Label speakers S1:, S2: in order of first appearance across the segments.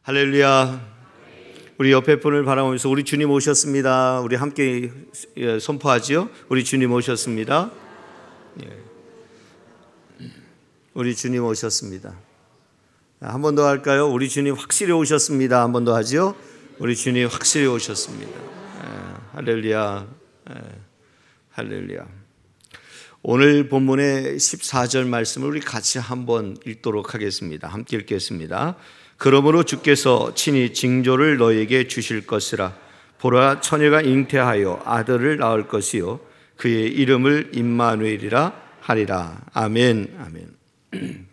S1: 할렐루야. 우리 옆에 분을 바라보면서 우리 주님 오셨습니다. 우리 함께 선포하지요. 우리 주님 오셨습니다. 우리 주님 오셨습니다. 한 번 더 할까요? 우리 주님 확실히 오셨습니다. 한 번 더 하지요. 우리 주님 확실히 오셨습니다. 할렐루야. 할렐루야. 오늘 본문의 14절 말씀을 우리 같이 한번 읽도록 하겠습니다. 함께 읽겠습니다. 그러므로 주께서 친히 징조를 너에게 주실 것이라. 보라, 처녀가 잉태하여 아들을 낳을 것이요 그의 이름을 임마누엘이라 하리라. 아멘. 아멘.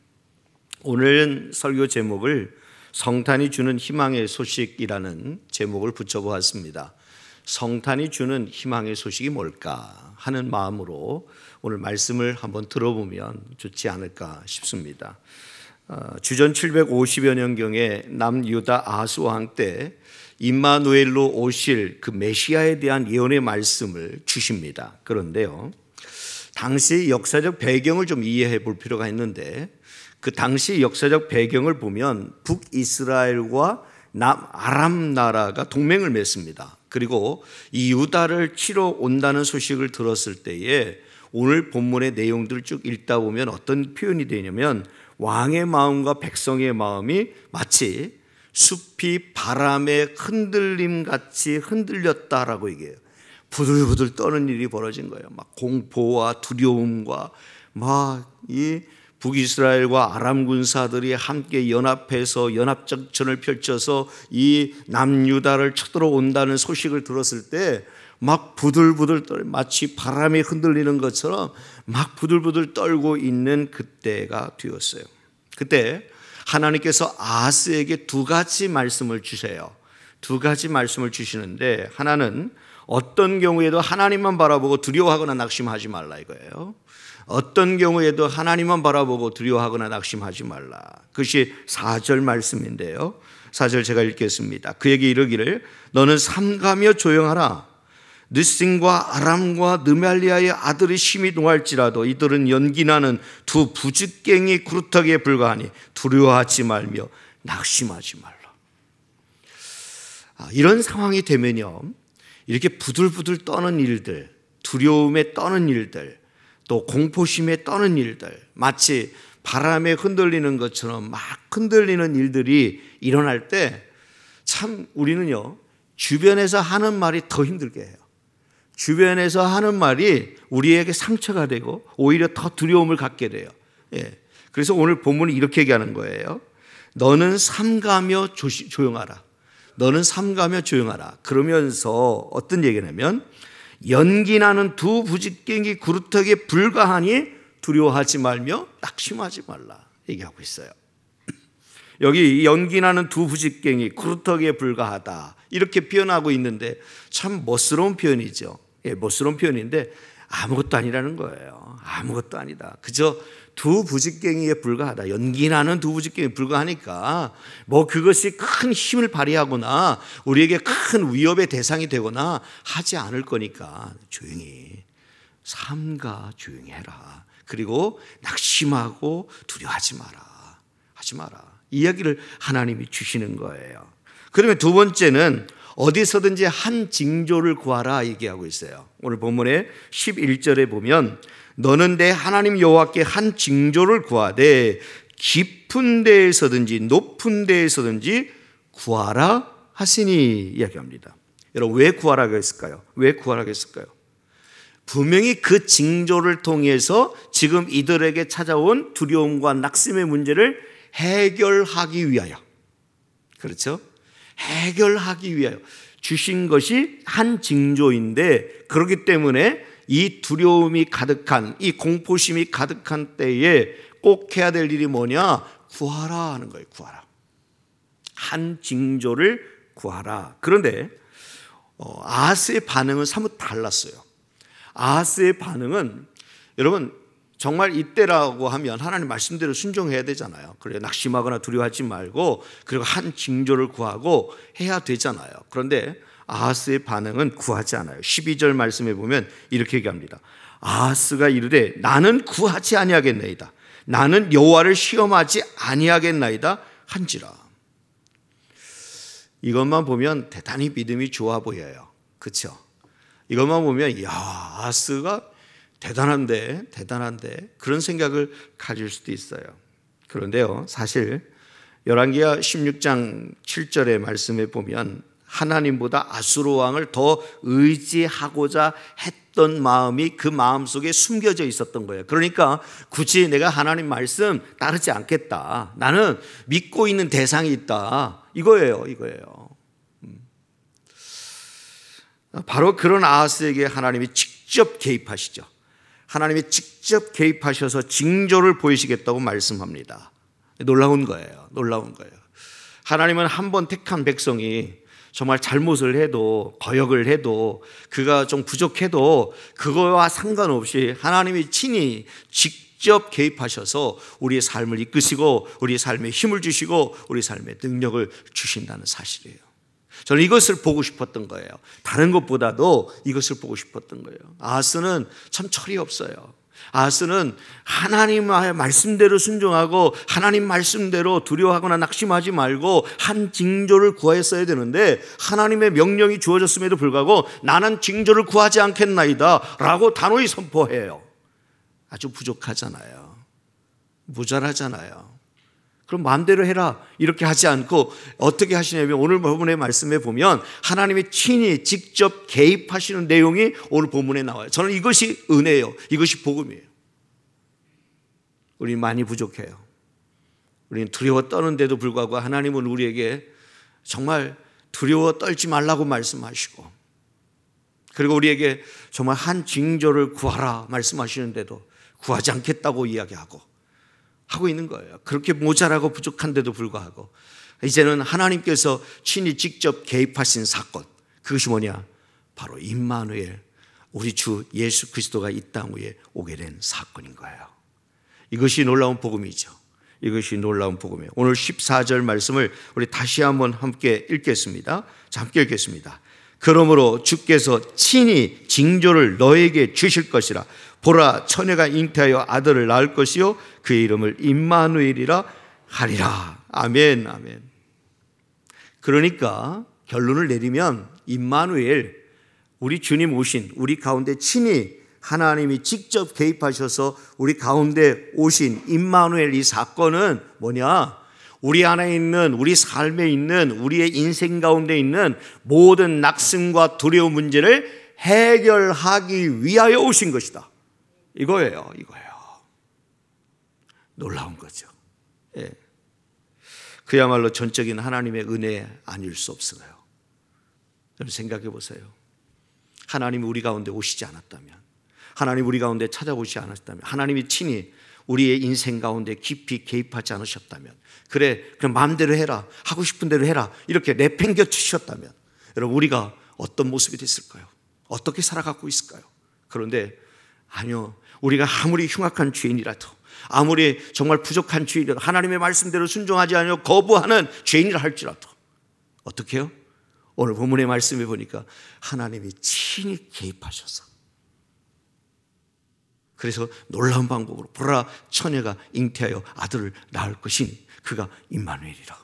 S1: 오늘은 설교 제목을 성탄이 주는 희망의 소식이라는 제목을 붙여보았습니다. 성탄이 주는 희망의 소식이 뭘까 하는 마음으로 오늘 말씀을 한번 들어보면 좋지 않을까 싶습니다. 주전 750여 년경에 남유다 아하스왕 때 임마누엘로 오실 그 메시아에 대한 예언의 말씀을 주십니다. 그런데요, 당시 역사적 배경을 좀 이해해 볼 필요가 있는데, 그 당시 역사적 배경을 보면 북이스라엘과 남아람 나라가 동맹을 맺습니다. 그리고 이 유다를 치러 온다는 소식을 들었을 때에 오늘 본문의 내용들을 쭉 읽다 보면 어떤 표현이 되냐면, 왕의 마음과 백성의 마음이 마치 숲이 바람의 흔들림 같이 흔들렸다라고 얘기해요. 부들부들 떠는 일이 벌어진 거예요. 막 공포와 두려움과 막 이 북이스라엘과 아람 군사들이 함께 연합해서 연합작전을 펼쳐서 이 남유다를 쳐들어온다는 소식을 들었을 때 막 부들부들 떨, 마치 바람에 흔들리는 것처럼 막 부들부들 떨고 있는 그때가 되었어요. 그때 하나님께서 아하스에게 두 가지 말씀을 주세요. 두 가지 말씀을 주시는데, 하나는 어떤 경우에도 하나님만 바라보고 두려워하거나 낙심하지 말라 이거예요. 어떤 경우에도 하나님만 바라보고 두려워하거나 낙심하지 말라. 그것이 4절 말씀인데요, 4절 제가 읽겠습니다. 그에게 이르기를 너는 삼가며 조용하라. 느싱과 아람과 느말리아의 아들이 심히 농할지라도 이들은 연기나는 두 부직갱이 그루터기에 불과하니 두려워하지 말며 낙심하지 말라. 이런 상황이 되면요, 이렇게 부들부들 떠는 일들, 두려움에 떠는 일들, 또 공포심에 떠는 일들, 마치 바람에 흔들리는 것처럼 막 흔들리는 일들이 일어날 때 참 우리는요, 주변에서 하는 말이 더 힘들게 해요. 주변에서 하는 말이 우리에게 상처가 되고 오히려 더 두려움을 갖게 돼요. 그래서 오늘 본문이 이렇게 얘기하는 거예요. 너는 삼가며 조용하라. 너는 삼가며 조용하라. 그러면서 어떤 얘기냐면, 연기나는 두 부직갱이 그루터기에 불과하니 두려워하지 말며 낙심하지 말라 얘기하고 있어요. 여기 연기나는 두 부직갱이 그루터기에 불과하다 이렇게 표현하고 있는데 참 멋스러운 표현이죠. 멋스러운 표현인데 아무것도 아니라는 거예요. 아무것도 아니다. 그저 두 부직갱이에 불과하다. 연기나는 두 부직갱이에 불과하니까 뭐 그것이 큰 힘을 발휘하거나 우리에게 큰 위협의 대상이 되거나 하지 않을 거니까 조용히 삼가 조용히 해라. 그리고 낙심하고 두려워하지 마라. 하지 마라. 이야기를 하나님이 주시는 거예요. 그러면 두 번째는 어디서든지 한 징조를 구하라 얘기하고 있어요. 오늘 본문의 11절에 보면 너는 내 하나님 여호와께 한 징조를 구하되 깊은 데에서든지 높은 데에서든지 구하라 하시니 이야기합니다. 여러분, 왜 구하라고 했을까요? 왜 구하라고 했을까요? 분명히 그 징조를 통해서 지금 이들에게 찾아온 두려움과 낙심의 문제를 해결하기 위하여, 그렇죠? 해결하기 위하여 주신 것이 한 징조인데, 그렇기 때문에 이 두려움이 가득한, 이 공포심이 가득한 때에 꼭 해야 될 일이 뭐냐? 구하라 하는 거예요. 구하라. 한 징조를 구하라. 그런데 아하스의 반응은 사뭇 달랐어요. 아하스의 반응은, 여러분, 정말 이때라고 하면 하나님 말씀대로 순종해야 되잖아요. 그래, 낙심하거나 두려워하지 말고 그리고 한 징조를 구하고 해야 되잖아요. 그런데 아하스의 반응은 구하지 않아요. 12절 말씀에 보면 이렇게 얘기합니다. 아하스가 이르되 나는 구하지 아니하겠나이다. 나는 여호와를 시험하지 아니하겠나이다 한지라. 이것만 보면 대단히 믿음이 좋아 보여요. 그렇죠? 이것만 보면 야, 아하스가 대단한데 그런 생각을 가질 수도 있어요. 그런데요, 사실 열왕기하 16장 7절의 말씀에 보면 하나님보다 아수르 왕을 더 의지하고자 했던 마음이 그 마음속에 숨겨져 있었던 거예요. 그러니까 굳이 내가 하나님 말씀 따르지 않겠다. 나는 믿고 있는 대상이 있다. 이거예요. 바로 그런 아하스에게 하나님이 직접 개입하시죠. 하나님이 직접 개입하셔서 징조를 보이시겠다고 말씀합니다. 놀라운 거예요. 하나님은 한 번 택한 백성이 정말 잘못을 해도, 거역을 해도, 그가 좀 부족해도 그거와 상관없이 하나님이 친히 직접 개입하셔서 우리의 삶을 이끄시고 우리의 삶에 힘을 주시고 우리 삶에 능력을 주신다는 사실이에요. 저는 이것을 보고 싶었던 거예요. 다른 것보다도 이것을 보고 싶었던 거예요. 아하스는 참 철이 없어요. 아하스는 하나님의 말씀대로 순종하고 하나님 말씀대로 두려워하거나 낙심하지 말고 한 징조를 구하였어야 되는데 하나님의 명령이 주어졌음에도 불구하고 나는 징조를 구하지 않겠나이다 라고 단호히 선포해요. 아주 부족하잖아요. 모자라잖아요. 그럼 마음대로 해라 이렇게 하지 않고 어떻게 하시냐면 오늘 본문의 말씀에 보면 하나님이 친히 직접 개입하시는 내용이 오늘 본문에 나와요. 저는 이것이 은혜예요. 이것이 복음이에요. 우리 많이 부족해요. 우리는 두려워 떠는데도 불구하고 하나님은 우리에게 정말 두려워 떨지 말라고 말씀하시고 그리고 우리에게 정말 한 징조를 구하라 말씀하시는데도 구하지 않겠다고 이야기하고 하고 있는 거예요. 그렇게 모자라고 부족한데도 불구하고 이제는 하나님께서 친히 직접 개입하신 사건, 그것이 뭐냐? 바로 임마누엘, 우리 주 예수 그리스도가 이 땅 위에 오게 된 사건인 거예요. 이것이 놀라운 복음이죠. 이것이 놀라운 복음이에요. 오늘 14절 말씀을 우리 다시 한번 함께 읽겠습니다. 자, 함께 읽겠습니다. 그러므로 주께서 친히 징조를 너에게 주실 것이라. 보라, 처녀가 잉태하여 아들을 낳을 것이요 그의 이름을 임마누엘이라 하리라. 아멘, 아멘. 그러니까 결론을 내리면 임마누엘, 우리 주님 오신 우리 가운데 친히 하나님이 직접 개입하셔서 우리 가운데 오신 임마누엘 이 사건은 뭐냐? 우리 안에 있는, 우리 삶에 있는, 우리의 인생 가운데 있는 모든 낙심과 두려움 문제를 해결하기 위하여 오신 것이다. 이거예요. 놀라운 거죠. 예. 그야말로 전적인 하나님의 은혜 아닐 수 없어요. 여러분 생각해 보세요. 하나님이 우리 가운데 오시지 않았다면, 하나님 우리 가운데 찾아오시지 않았다면, 하나님이 친히 우리의 인생 가운데 깊이 개입하지 않으셨다면, 그래 그럼 마음대로 해라, 하고 싶은 대로 해라 이렇게 내팽겨 주셨다면 여러분 우리가 어떤 모습이 됐을까요? 어떻게 살아가고 있을까요? 그런데 아니요, 우리가 아무리 흉악한 죄인이라도, 아무리 정말 부족한 죄인이라도, 하나님의 말씀대로 순종하지 않으며 거부하는 죄인이라 할지라도 어떻게 해요? 오늘 본문의 말씀에 보니까 하나님이 친히 개입하셔서, 그래서 놀라운 방법으로 보라, 처녀가 잉태하여 아들을 낳을 것이니 그가 임마누엘이라.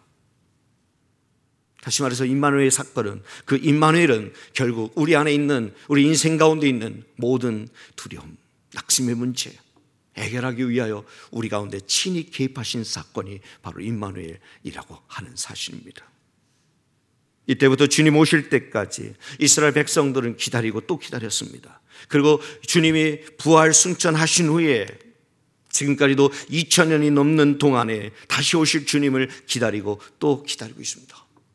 S1: 다시 말해서 임마누엘 사건은, 그 임마누엘은 결국 우리 안에 있는, 우리 인생 가운데 있는 모든 두려움, 낙심의 문제 해결하기 위하여 우리 가운데 친히 개입하신 사건이 바로 임마누엘이라고 하는 사실입니다. 이때부터 주님 오실 때까지 이스라엘 백성들은 기다리고 또 기다렸습니다. 그리고 주님이 부활 승천하신 후에 지금까지도 2000년이 넘는 동안에 다시 오실 주님을 기다리고 또 기다리고 있습니다.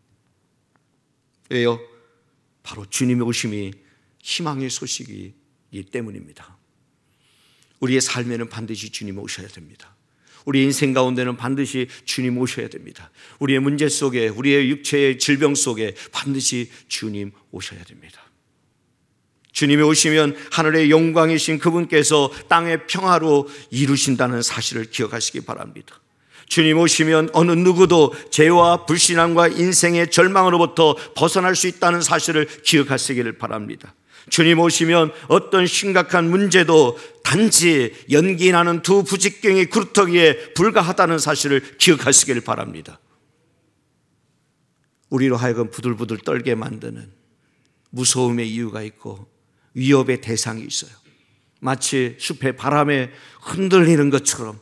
S1: 왜요? 바로 주님의 오심이 희망의 소식이기 때문입니다. 우리의 삶에는 반드시 주님 오셔야 됩니다. 우리 인생 가운데는 반드시 주님 오셔야 됩니다. 우리의 문제 속에, 우리의 육체의 질병 속에 반드시 주님 오셔야 됩니다. 주님이 오시면 하늘의 영광이신 그분께서 땅의 평화로 이루신다는 사실을 기억하시기 바랍니다. 주님 오시면 어느 누구도 죄와 불신앙과 인생의 절망으로부터 벗어날 수 있다는 사실을 기억하시기를 바랍니다. 주님 오시면 어떤 심각한 문제도 단지 연기 나는 두 부직경의 그루터기에 불과하다는 사실을 기억하시길 바랍니다. 우리로 하여금 부들부들 떨게 만드는 무서움의 이유가 있고 위협의 대상이 있어요. 마치 숲의 바람에 흔들리는 것처럼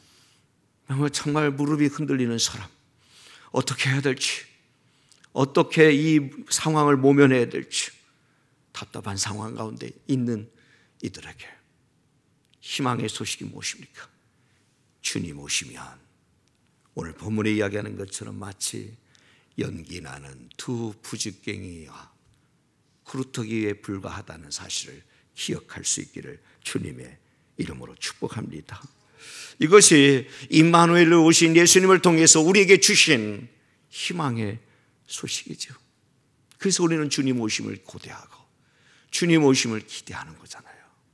S1: 정말 무릎이 흔들리는 사람, 어떻게 해야 될지, 어떻게 이 상황을 모면해야 될지 답답한 상황 가운데 있는 이들에게 희망의 소식이 무엇입니까? 주님 오시면 오늘 본문에 이야기하는 것처럼 마치 연기 나는 두 부직갱이와 구루터기에 불과하다는 사실을 기억할 수 있기를 주님의 이름으로 축복합니다. 이것이 임마누엘로 오신 예수님을 통해서 우리에게 주신 희망의 소식이죠. 그래서 우리는 주님 오심을 고대하고 주님 오심을 기대하는 거잖아요.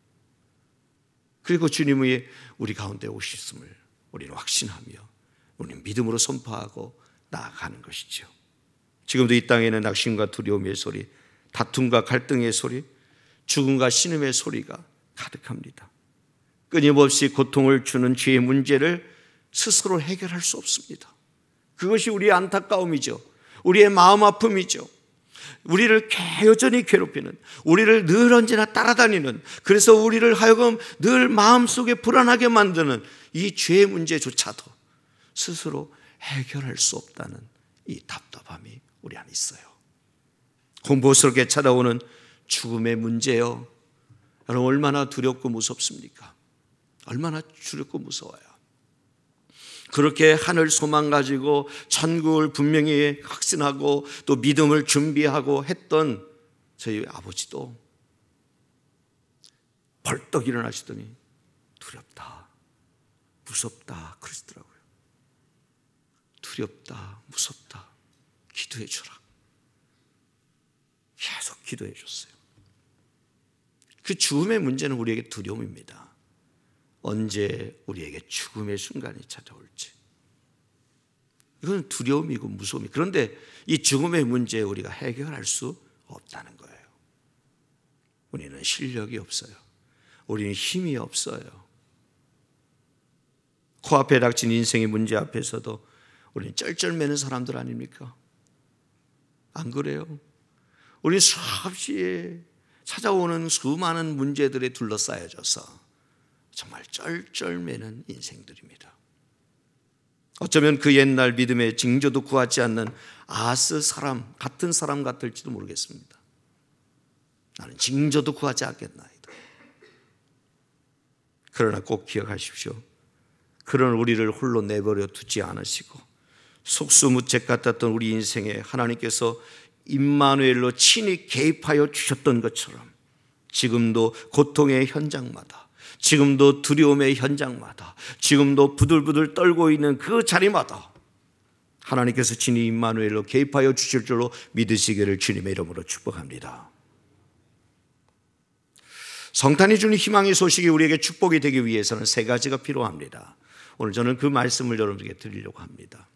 S1: 그리고 주님이 우리 가운데 오셨음을 우리는 확신하며 우리는 믿음으로 선포하고 나아가는 것이죠. 지금도 이 땅에는 낙심과 두려움의 소리, 다툼과 갈등의 소리, 죽음과 신음의 소리가 가득합니다. 끊임없이 고통을 주는 죄의 문제를 스스로 해결할 수 없습니다. 그것이 우리의 안타까움이죠. 우리의 마음 아픔이죠. 우리를 여전히 괴롭히는, 우리를 늘 언제나 따라다니는, 그래서 우리를 하여금 늘 마음속에 불안하게 만드는 이 죄의 문제조차도 스스로 해결할 수 없다는 이 답답함이 우리 안에 있어요. 공포스럽게 찾아오는 죽음의 문제요. 여러분 얼마나 두렵고 무섭습니까? 얼마나 두렵고 무서워요. 그렇게 하늘 소망 가지고 천국을 분명히 확신하고 또 믿음을 준비하고 했던 저희 아버지도 벌떡 일어나시더니 두렵다, 무섭다 그러시더라고요. 두렵다, 무섭다, 기도해 주라. 계속 기도해 줬어요. 그 죽음의 문제는 우리에게 두려움입니다. 언제 우리에게 죽음의 순간이 찾아올지. 이건 두려움이고 무서움이. 그런데 이 죽음의 문제에 우리가 해결할 수 없다는 거예요. 우리는 실력이 없어요. 우리는 힘이 없어요. 코앞에 닥친 인생의 문제 앞에서도 우리는 쩔쩔매는 사람들 아닙니까? 안 그래요? 우리 수없이 찾아오는 수많은 문제들에 둘러싸여져서 정말 쩔쩔매는 인생들입니다. 어쩌면 그 옛날 믿음의 징조도 구하지 않는 아스 사람 같은 사람 같을지도 모르겠습니다. 나는 징조도 구하지 않겠나이다. 그러나 꼭 기억하십시오. 그런 우리를 홀로 내버려 두지 않으시고 속수무책 같았던 우리 인생에 하나님께서 임마누엘로 친히 개입하여 주셨던 것처럼 지금도 고통의 현장마다, 지금도 두려움의 현장마다, 지금도 부들부들 떨고 있는 그 자리마다 하나님께서 친히 임마누엘로 개입하여 주실 줄로 믿으시기를 주님의 이름으로 축복합니다. 성탄이 주는 희망의 소식이 우리에게 축복이 되기 위해서는 세 가지가 필요합니다. 오늘 저는 그 말씀을 여러분에게 드리려고 합니다.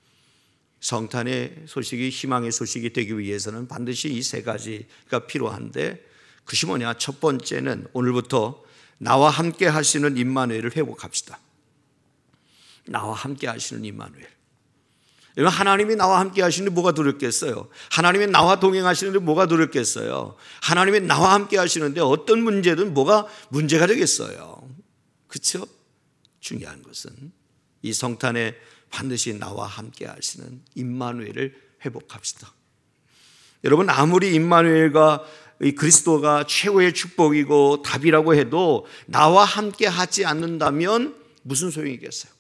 S1: 성탄의 소식이 희망의 소식이 되기 위해서는 반드시 이 세 가지가 필요한데, 그것이 뭐냐? 첫 번째는 오늘부터 나와 함께 하시는 임마누엘을 회복합시다. 나와 함께 하시는 임마누엘. 하나님이 나와 함께 하시는데 뭐가 두렵겠어요? 하나님이 나와 동행하시는데 뭐가 두렵겠어요? 하나님이 나와 함께 하시는데 어떤 문제든 뭐가 문제가 되겠어요? 그렇죠? 중요한 것은 이 성탄에 반드시 나와 함께 하시는 임마누엘을 회복합시다. 여러분, 아무리 임마누엘과 이 그리스도가 최고의 축복이고 답이라고 해도 나와 함께 하지 않는다면 무슨 소용이겠어요?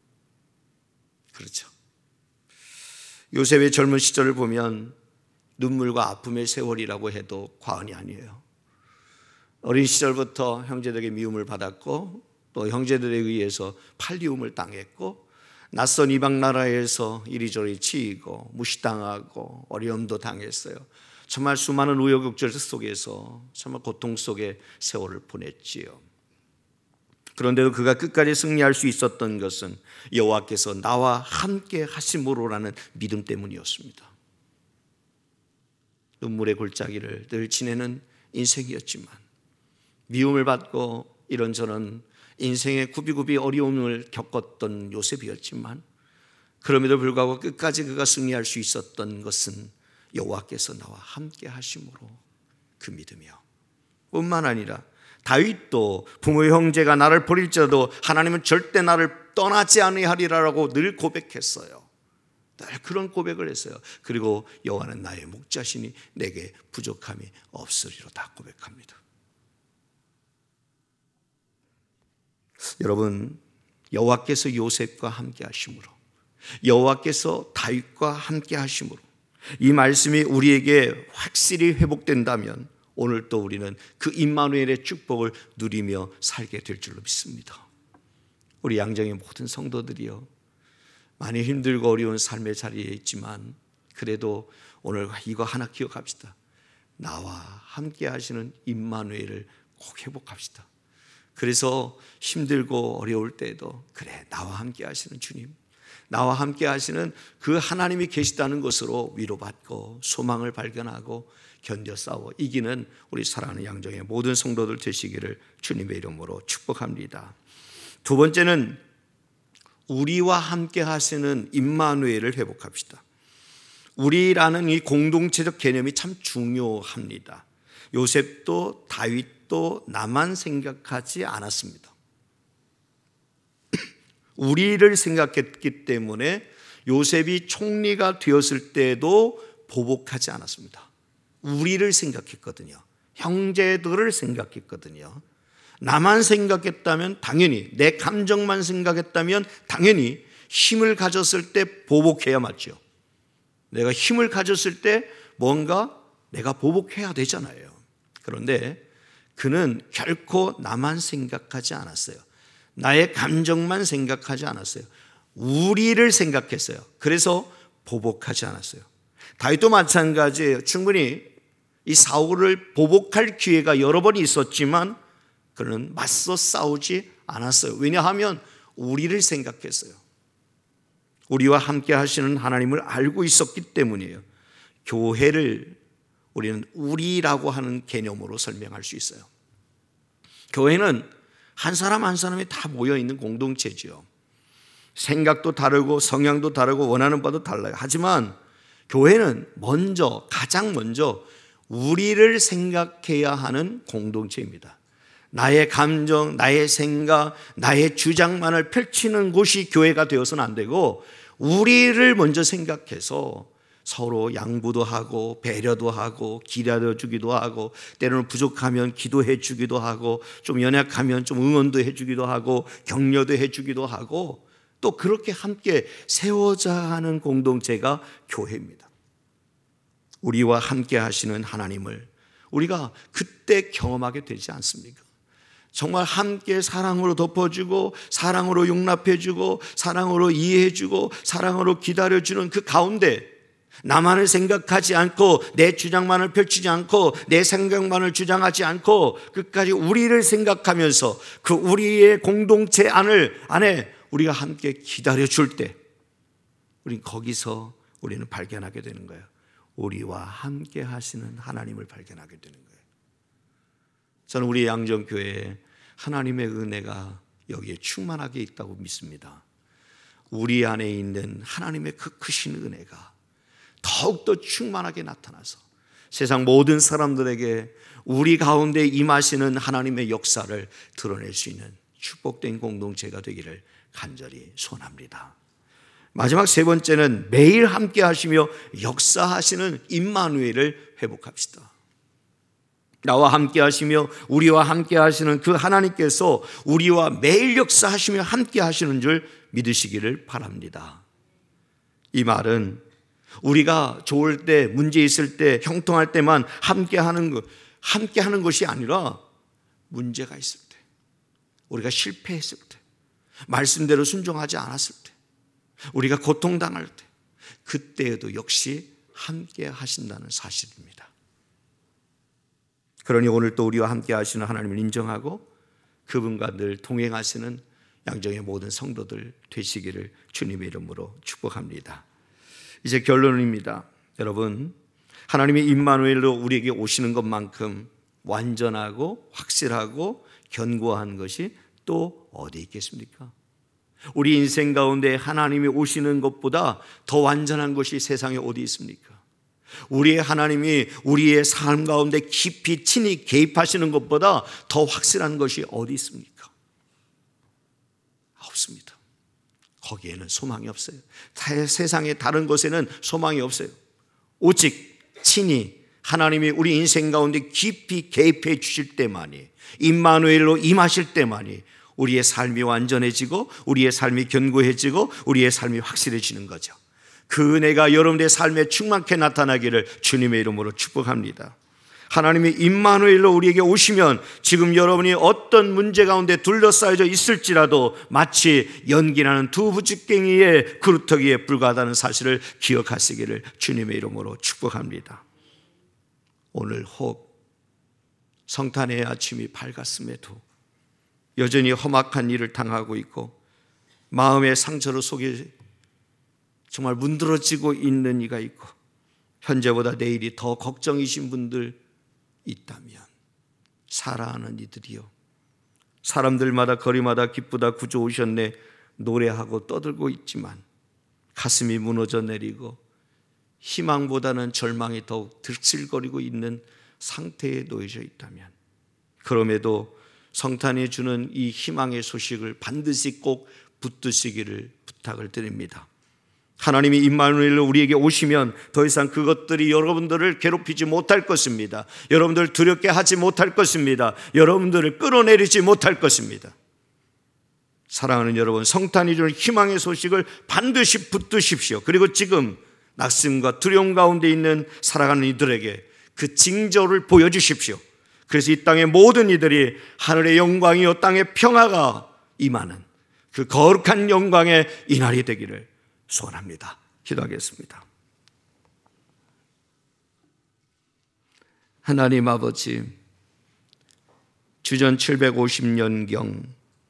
S1: 그렇죠. 요셉의 젊은 시절을 보면 눈물과 아픔의 세월이라고 해도 과언이 아니에요. 어린 시절부터 형제들에게 미움을 받았고 또 형제들에 의해서 팔리움을 당했고 낯선 이방 나라에서 이리저리 치이고 무시당하고 어려움도 당했어요. 정말 수많은 우여곡절 속에서 정말 고통 속의 세월을 보냈지요. 그런데도 그가 끝까지 승리할 수 있었던 것은 여호와께서 나와 함께 하심으로라는 믿음 때문이었습니다. 눈물의 골짜기를 늘 지내는 인생이었지만, 미움을 받고 이런저런 인생의 굽이굽이 어려움을 겪었던 요셉이었지만, 그럼에도 불구하고 끝까지 그가 승리할 수 있었던 것은 여호와께서 나와 함께 하심으로 그 믿음이요. 뿐만 아니라 다윗도 부모의 형제가 나를 버릴지라도 하나님은 절대 나를 떠나지 아니하리라고 늘 고백했어요. 늘 그런 고백을 했어요. 그리고 여호와는 나의 목자시니 내게 부족함이 없으리로다 고백합니다. 여러분, 여호와께서 요셉과 함께 하심으로, 여호와께서 다윗과 함께 하심으로 이 말씀이 우리에게 확실히 회복된다면 오늘 또 우리는 그 임마누엘의 축복을 누리며 살게 될 줄로 믿습니다. 우리 양정의 모든 성도들이요, 많이 힘들고 어려운 삶의 자리에 있지만 그래도 오늘 이거 하나 기억합시다. 나와 함께 하시는 임마누엘을 꼭 회복합시다. 그래서 힘들고 어려울 때에도 그래, 나와 함께 하시는 주님, 나와 함께 하시는 그 하나님이 계시다는 것으로 위로받고 소망을 발견하고 견뎌 싸워 이기는 우리 사랑하는 양정의 모든 성도들 되시기를 주님의 이름으로 축복합니다. 두 번째는 우리와 함께 하시는 임마누엘을 회복합시다. 우리라는 이 공동체적 개념이 참 중요합니다. 요셉도 다윗도 나만 생각하지 않았습니다. 우리를 생각했기 때문에 요셉이 총리가 되었을 때도 보복하지 않았습니다. 우리를 생각했거든요. 형제들을 생각했거든요. 나만 생각했다면 당연히, 내 감정만 생각했다면 당연히 힘을 가졌을 때 보복해야 맞죠. 내가 힘을 가졌을 때 뭔가 내가 보복해야 되잖아요. 그런데 그는 결코 나만 생각하지 않았어요. 나의 감정만 생각하지 않았어요. 우리를 생각했어요. 그래서 보복하지 않았어요. 다윗도 마찬가지예요. 충분히 이 사울을 보복할 기회가 여러 번 있었지만 그는 맞서 싸우지 않았어요. 왜냐하면 우리를 생각했어요. 우리와 함께 하시는 하나님을 알고 있었기 때문이에요. 교회를 우리는 우리라고 하는 개념으로 설명할 수 있어요. 교회는 한 사람 한 사람이 다 모여있는 공동체죠. 생각도 다르고 성향도 다르고 원하는 바도 달라요. 하지만 교회는 가장 먼저 우리를 생각해야 하는 공동체입니다. 나의 감정, 나의 생각, 나의 주장만을 펼치는 곳이 교회가 되어서는 안 되고 우리를 먼저 생각해서 서로 양보도 하고 배려도 하고 기다려주기도 하고 때로는 부족하면 기도해 주기도 하고 좀 연약하면 좀 응원도 해 주기도 하고 격려도 해 주기도 하고 또 그렇게 함께 세워져 하는 공동체가 교회입니다. 우리와 함께 하시는 하나님을 우리가 그때 경험하게 되지 않습니까? 정말 함께 사랑으로 덮어주고 사랑으로 용납해주고 사랑으로 이해해주고 사랑으로 기다려주는 그 가운데 나만을 생각하지 않고 내 주장만을 펼치지 않고 내 생각만을 주장하지 않고 끝까지 우리를 생각하면서 그 우리의 공동체 안에 우리가 함께 기다려줄 때 우린 거기서 우리는 발견하게 되는 거예요. 우리와 함께 하시는 하나님을 발견하게 되는 거예요. 저는 우리 양정교회에 하나님의 은혜가 여기에 충만하게 있다고 믿습니다. 우리 안에 있는 하나님의 그 크신 은혜가 더욱더 충만하게 나타나서 세상 모든 사람들에게 우리 가운데 임하시는 하나님의 역사를 드러낼 수 있는 축복된 공동체가 되기를 간절히 소원합니다. 마지막 세 번째는 매일 함께 하시며 역사하시는 임마누엘을 회복합시다. 나와 함께 하시며 우리와 함께 하시는 그 하나님께서 우리와 매일 역사하시며 함께 하시는 줄 믿으시기를 바랍니다. 이 말은 우리가 좋을 때, 문제 있을 때, 형통할 때만 함께 하는 것이 아니라 문제가 있을 때, 우리가 실패했을 때, 말씀대로 순종하지 않았을 때, 우리가 고통당할 때, 그때에도 역시 함께 하신다는 사실입니다. 그러니 오늘 또 우리와 함께 하시는 하나님을 인정하고 그분과 늘 동행하시는 양정의 모든 성도들 되시기를 주님의 이름으로 축복합니다. 이제 결론입니다. 여러분, 하나님의 임마누엘로 우리에게 오시는 것만큼 완전하고 확실하고 견고한 것이 또 어디 있겠습니까? 우리 인생 가운데 하나님이 오시는 것보다 더 완전한 것이 세상에 어디 있습니까? 우리의 하나님이 우리의 삶 가운데 깊이 친히 개입하시는 것보다 더 확실한 것이 어디 있습니까? 없습니다. 거기에는 소망이 없어요. 세상의 다른 것에는 소망이 없어요. 오직 친히 하나님이 우리 인생 가운데 깊이 개입해 주실 때만이, 임마누엘로 임하실 때만이 우리의 삶이 완전해지고 우리의 삶이 견고해지고 우리의 삶이 확실해지는 거죠. 그 은혜가 여러분의 삶에 충만케 나타나기를 주님의 이름으로 축복합니다. 하나님이 임마누엘로 우리에게 오시면 지금 여러분이 어떤 문제 가운데 둘러싸여져 있을지라도 마치 연기나는 두 부직갱이의 그루터기에 불과하다는 사실을 기억하시기를 주님의 이름으로 축복합니다. 오늘 혹 성탄의 아침이 밝았음에도 여전히 험악한 일을 당하고 있고 마음의 상처로 속에 정말 문드러지고 있는 이가 있고 현재보다 내일이 더 걱정이신 분들 있다면, 사랑하는 이들이요, 사람들마다 거리마다 기쁘다 구주 오셨네 노래하고 떠들고 있지만 가슴이 무너져 내리고 희망보다는 절망이 더욱 들썩거리고 있는 상태에 놓여져 있다면, 그럼에도 성탄이 주는 이 희망의 소식을 반드시 꼭 붙드시기를 부탁을 드립니다. 하나님이 임마누엘로 우리에게 오시면 더 이상 그것들이 여러분들을 괴롭히지 못할 것입니다. 여러분들을 두렵게 하지 못할 것입니다. 여러분들을 끌어내리지 못할 것입니다. 사랑하는 여러분, 성탄이 주는 희망의 소식을 반드시 붙드십시오. 그리고 지금 낙심과 두려움 가운데 있는 살아가는 이들에게 그 징조를 보여주십시오. 그래서 이 땅의 모든 이들이 하늘의 영광이요 땅의 평화가 임하는 그 거룩한 영광의 이날이 되기를 소원합니다. 기도하겠습니다. 하나님 아버지, 주전 750년경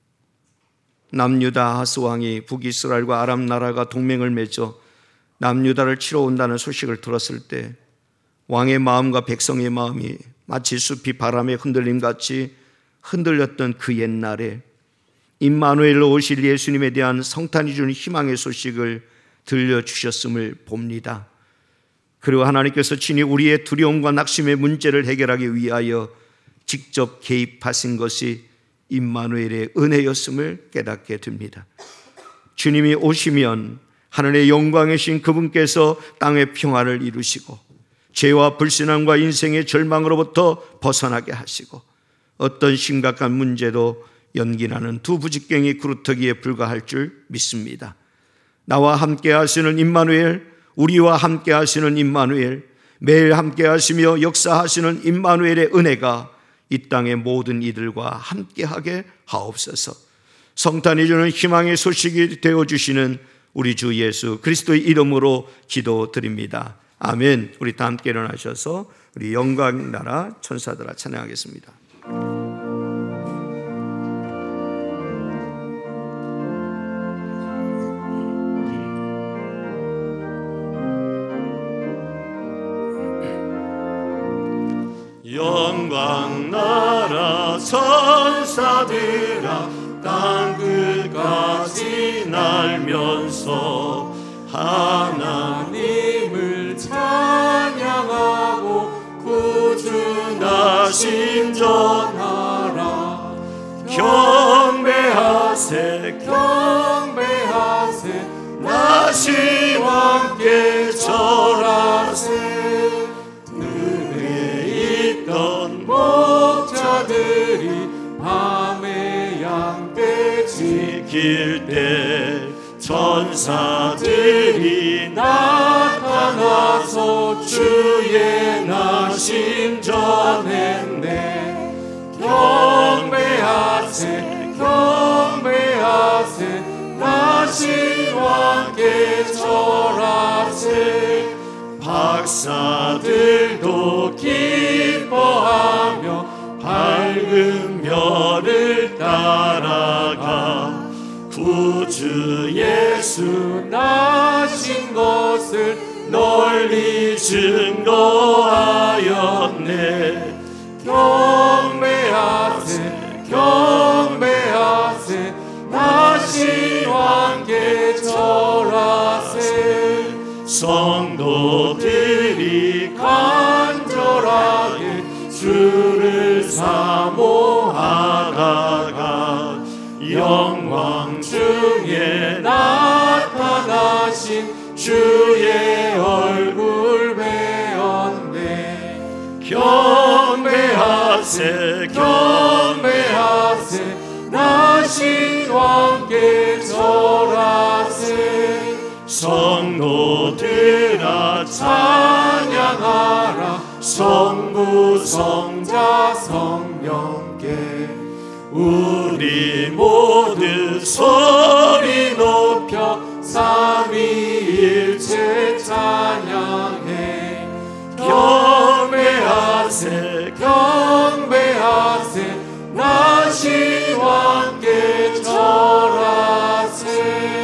S1: 남유다 아하스 왕이 북이스라엘과 아람 나라가 동맹을 맺어 남유다를 치러 온다는 소식을 들었을 때 왕의 마음과 백성의 마음이 마치 숲이 바람에 흔들림같이 흔들렸던 그 옛날에 임마누엘로 오실 예수님에 대한 성탄이 주는 희망의 소식을 들려주셨음을 봅니다. 그리고 하나님께서 친히 우리의 두려움과 낙심의 문제를 해결하기 위하여 직접 개입하신 것이 임마누엘의 은혜였음을 깨닫게 됩니다. 주님이 오시면 하늘의 영광이신 그분께서 땅의 평화를 이루시고 죄와 불신앙과 인생의 절망으로부터 벗어나게 하시고 어떤 심각한 문제도 연기나는 두 부직갱이 그루터기에 불과할 줄 믿습니다. 나와 함께 하시는 임마누엘, 우리와 함께 하시는 임마누엘, 매일 함께 하시며 역사하시는 임마누엘의 은혜가 이 땅의 모든 이들과 함께하게 하옵소서. 성탄이 주는 희망의 소식이 되어주시는 우리 주 예수 그리스도의 이름으로 기도드립니다. 아멘. 우리 다 함께 일어나셔서 우리 영광 나라 천사들아 찬양하겠습니다.
S2: 영광 나라 천사들아 땅 끝까지 날면서 하나님을 찬양하고 구주 나신 전하라. 경배하세 경배하세 나신 왕께 절하세. 목자들이 밤에 양떼 지킬 때 천사들이 나타나서 주의 나심 전했네. 경배하세 경배하세 나신 왕께 절하세. 박사들도 기뻐하며 밝은 별을 따라가 구주 예수 나신 것을 널리 증거하였네. 경배하세 경배하세 나신 왕 그리 간절하게 주를 사모하다가 영광 중에 나타나신 주의 얼굴 배웠네. 경배하세 경배하세 나신 왕께 절하세. 성도들아 찬양하라 성부 성자 성령께. 우리 모두 소리 높여 삼위일체 찬양해. 경배하세 경배하세 나신 왕께 절하세.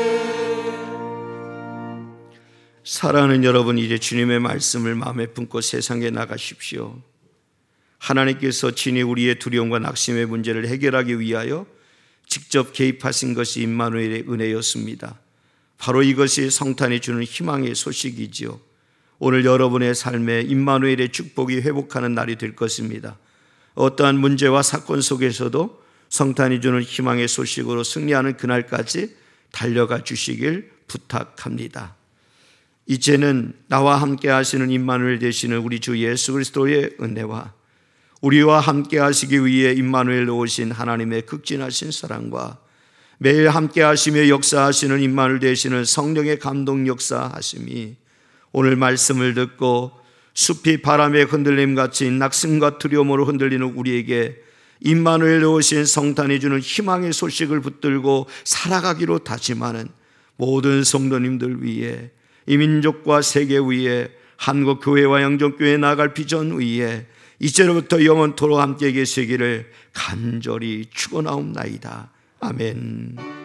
S1: 사랑하는 여러분, 이제 주님의 말씀을 마음에 품고 세상에 나가십시오. 하나님께서 친히 우리의 두려움과 낙심의 문제를 해결하기 위하여 직접 개입하신 것이 임마누엘의 은혜였습니다. 바로 이것이 성탄이 주는 희망의 소식이지요. 오늘 여러분의 삶에 임마누엘의 축복이 회복하는 날이 될 것입니다. 어떠한 문제와 사건 속에서도 성탄이 주는 희망의 소식으로 승리하는 그날까지 달려가 주시길 부탁합니다. 이제는 나와 함께 하시는 임마누엘 되시는 우리 주 예수 그리스도의 은혜와 우리와 함께 하시기 위해 임마누엘로 오신 하나님의 극진하신 사랑과 매일 함께 하시며 역사하시는 임마누엘 되시는 성령의 감동 역사하심이 오늘 말씀을 듣고 숲이 바람의 흔들림같이 낙심과 두려움으로 흔들리는 우리에게 임마누엘로 오신 성탄이 주는 희망의 소식을 붙들고 살아가기로 다짐하는 모든 성도님들 위해, 이 민족과 세계 위에, 한국 교회와 영종교회에 나아갈 비전 위에 이제로부터 영원토록 함께 계시기를 간절히 축원하옵나이다. 아멘.